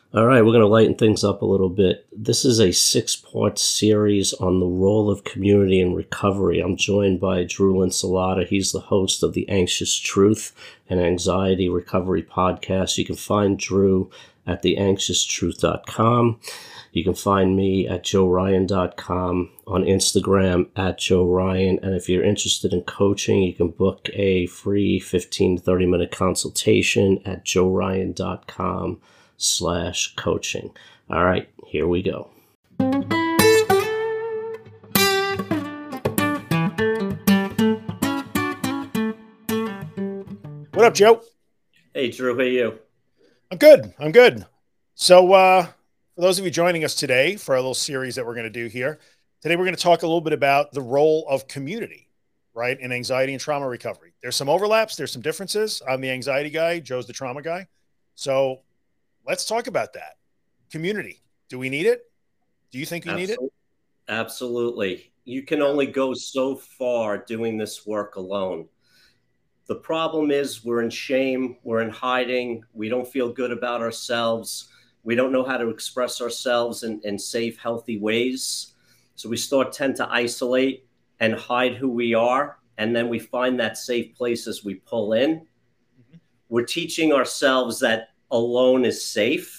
All right, we're going to lighten things up a little bit. This is a six-part series on the role of community in recovery. I'm joined by Drew Linsalata. He's the host of the Anxious Truth and Anxiety Recovery podcast. You can find Drew at theanxioustruth.com. You can find me at joeryan.com, on Instagram at joeryan. And if you're interested in coaching, you can book a free 15 to 30-minute consultation at joeryan.com/coaching. All right, here we go. What up, Joe? Hey, Drew, how are you? I'm good. So for those of you joining us today for our little series that we're going to do here, today we're going to talk a little bit about the role of community, right, in anxiety and trauma recovery. There's some overlaps. There's some differences. I'm the anxiety guy. Joe's the trauma guy. So let's talk about that. Community. Do we need it? Do you think we need it? Absolutely. You can only go so far doing this work alone. The problem is we're in shame, we're in hiding, we don't feel good about ourselves, we don't know how to express ourselves in safe, healthy ways. So we tend to isolate and hide who we are, and then we find that safe place as we pull in. Mm-hmm. We're teaching ourselves that alone is safe.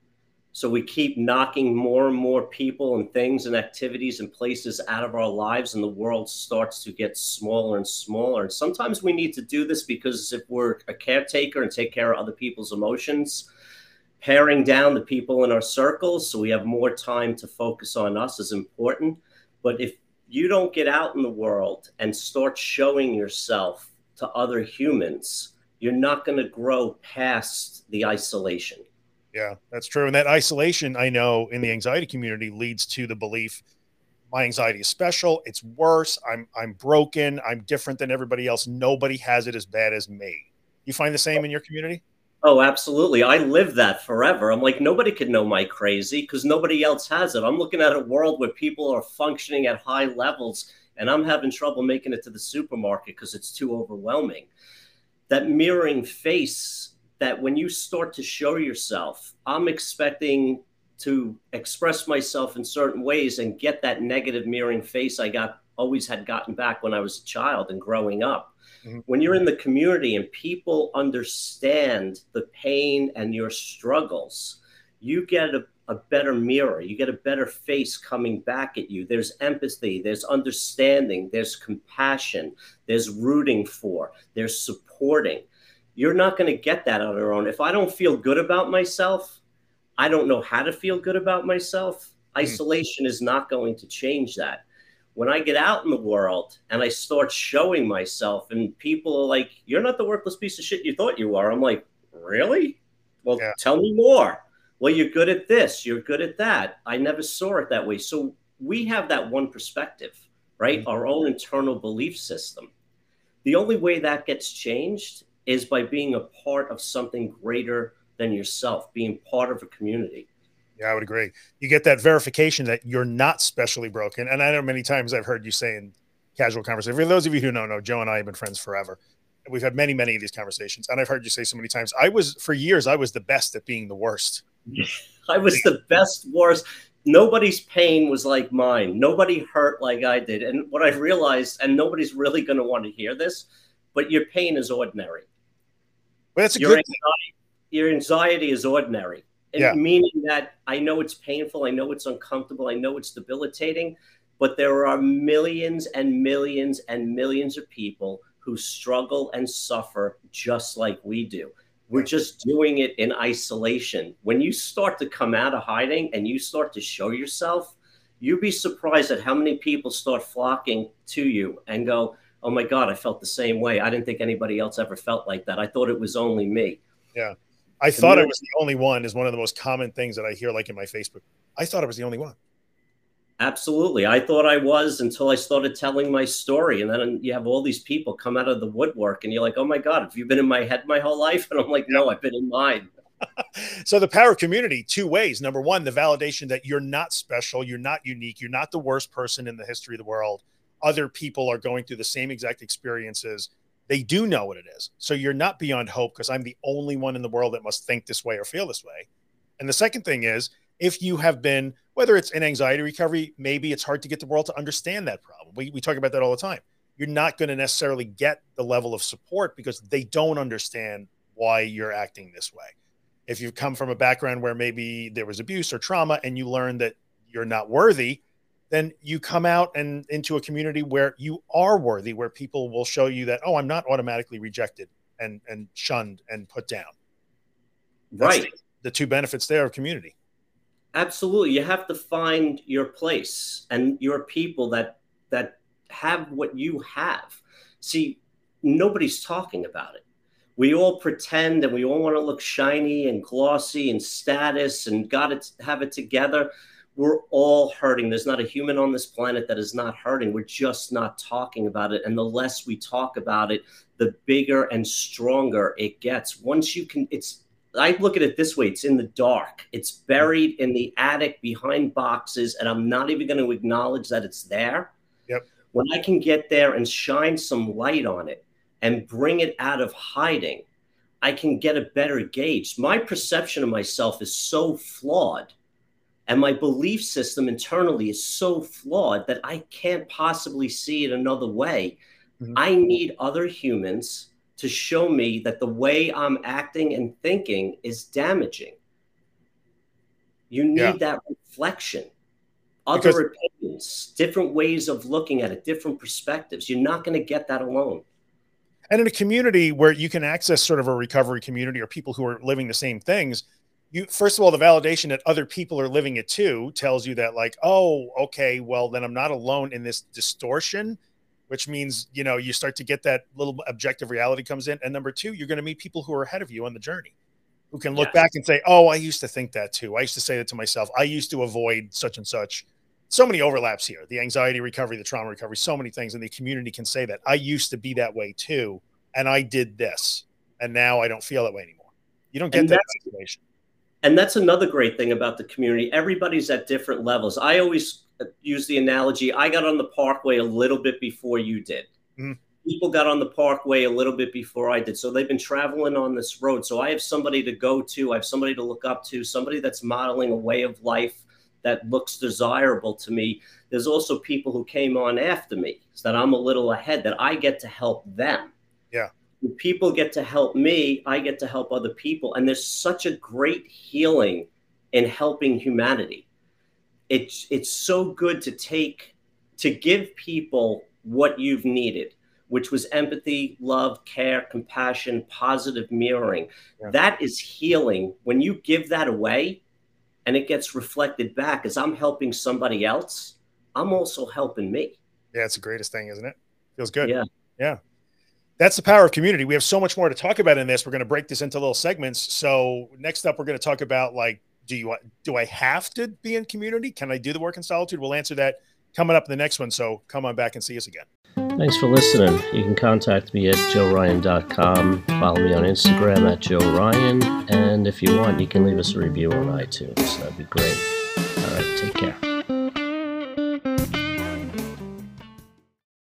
So we keep knocking more and more people and things and activities and places out of our lives, and the world starts to get smaller and smaller. And sometimes we need to do this because if we're a caretaker and take care of other people's emotions, paring down the people in our circles so we have more time to focus on us is important. But if you don't get out in the world and start showing yourself to other humans, you're not going to grow past the isolation. Yeah, that's true. And that isolation, I know, in the anxiety community leads to the belief my anxiety is special. It's worse. I'm broken. I'm different than everybody else. Nobody has it as bad as me. You find the same in your community? Oh, absolutely. I live that forever. I'm like, nobody could know my crazy because nobody else has it. I'm looking at a world where people are functioning at high levels and I'm having trouble making it to the supermarket because it's too overwhelming. That mirroring face, that when you start to show yourself, I'm expecting to express myself in certain ways and get that negative mirroring face always had gotten back when I was a child and growing up. Mm-hmm. When you're in the community and people understand the pain and your struggles, you get a better mirror. You get a better face coming back at you. There's empathy, there's understanding, there's compassion, there's rooting for, there's supporting. You're not going to get that on your own. If I don't feel good about myself, I don't know how to feel good about myself. Isolation is not going to change that. When I get out in the world and I start showing myself and people are like, you're not the worthless piece of shit you thought you were. I'm like, really? Well, Tell me more. Well, you're good at this. You're good at that. I never saw it that way. So we have that one perspective, right? Mm-hmm. Our own internal belief system. The only way that gets changed is by being a part of something greater than yourself, being part of a community. Yeah, I would agree. You get that verification that you're not specially broken. And I know many times I've heard you say in casual conversation, for those of you who don't know, Joe and I have been friends forever. We've had many, many of these conversations. And I've heard you say so many times, for years, I was the best at being the worst. I was the best, worst. Nobody's pain was like mine. Nobody hurt like I did. And what I realized, and nobody's really going to want to hear this, but your pain is ordinary. Well, that's a good thing. Your anxiety is ordinary. Meaning that I know it's painful, I know it's uncomfortable, I know it's debilitating, but there are millions and millions and millions of people who struggle and suffer just like we do. We're just doing it in isolation. When you start to come out of hiding and you start to show yourself, you'd be surprised at how many people start flocking to you and go, oh my God, I felt the same way. I didn't think anybody else ever felt like that. I thought it was only me. Yeah. I thought I was the only one is one of the most common things that I hear, like in my Facebook. I thought I was the only one. Absolutely. I thought I was until I started telling my story. And then you have all these people come out of the woodwork and you're like, oh my God, have you been in my head my whole life? And I'm like, no, I've been in mine. So the power of community, two ways. Number one, the validation that you're not special. You're not unique. You're not the worst person in the history of the world. Other people are going through the same exact experiences. They do know what it is. So you're not beyond hope because I'm the only one in the world that must think this way or feel this way. And the second thing is, if you have been, whether it's in anxiety recovery, maybe it's hard to get the world to understand that problem. We talk about that all the time. You're not going to necessarily get the level of support because they don't understand why you're acting this way. If you've come from a background where maybe there was abuse or trauma and you learn that you're not worthy, then you come out and into a community where you are worthy, where people will show you that, oh, I'm not automatically rejected and shunned and put down. That's Right. the two benefits there of community. Absolutely. You have to find your place and your people that have what you have. See, nobody's talking about it. We all pretend and we all want to look shiny and glossy and status and have it together. We're all hurting. There's not a human on this planet that is not hurting. We're just not talking about it. And the less we talk about it, the bigger and stronger it gets. Once you can, I look at it this way. It's in the dark. It's buried in the attic behind boxes, and I'm not even going to acknowledge that it's there. Yep. When I can get there and shine some light on it and bring it out of hiding, I can get a better gauge. My perception of myself is so flawed, and my belief system internally is so flawed that I can't possibly see it another way. Mm-hmm. I need other humans to show me that the way I'm acting and thinking is damaging. You need that reflection, other opinions, different ways of looking at it, different perspectives. You're not going to get that alone. And in a community where you can access sort of a recovery community or people who are living the same things, first of all, the validation that other people are living it too tells you that, like, oh, okay, well, then I'm not alone in this distortion, which means, you start to get that little objective reality comes in. And number two, you're going to meet people who are ahead of you on the journey, who can look back and say, oh, I used to think that too. I used to say that to myself. I used to avoid such and such. So many overlaps here, the anxiety recovery, the trauma recovery, so many things. And the community can say that I used to be that way too. And I did this, and now I don't feel that way anymore. You don't get that situation. And that's another great thing about the community. Everybody's at different levels. I always use the analogy. I got on the Parkway a little bit before you did. Mm-hmm. People got on the Parkway a little bit before I did. So they've been traveling on this road. So I have somebody to go to. I have somebody to look up to, somebody that's modeling a way of life that looks desirable to me. There's also people who came on after me, so that I'm a little ahead, that I get to help them. Yeah. When people get to help me, I get to help other people. And there's such a great healing in helping humanity. It's so good to give people what you've needed, which was empathy, love, care, compassion, positive mirroring. Yeah. That is healing. When you give that away and it gets reflected back as I'm helping somebody else, I'm also helping me. Yeah, it's the greatest thing, isn't it? Feels good. Yeah. Yeah. That's the power of community. We have so much more to talk about in this. We're going to break this into little segments. So next up, we're going to talk about, like, do I have to be in community? Can I do the work in solitude? We'll answer that coming up in the next one. So come on back and see us again. Thanks for listening. You can contact me at joeryan.com. Follow me on Instagram at joeryan. And if you want, you can leave us a review on iTunes. That'd be great. All right. Take care.